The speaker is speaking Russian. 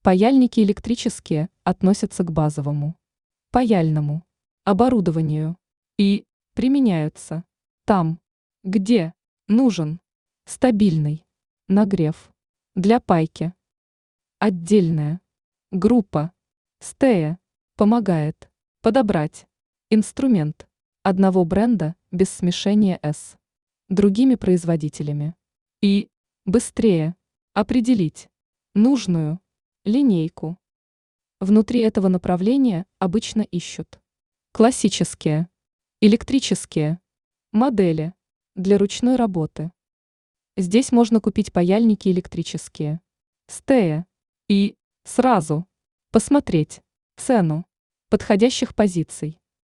Паяльники электрические относятся к базовому, паяльному оборудованию и применяются там, где нужен стабильный нагрев. Для пайки отдельная группа СТЭ помогает подобрать инструмент одного бренда без смешения с другими производителями и быстрее определить нужную линейку. Внутри этого направления обычно ищут классические, электрические модели для ручной работы. Здесь можно купить паяльники электрические, СТЭ, и сразу посмотреть цену подходящих позиций.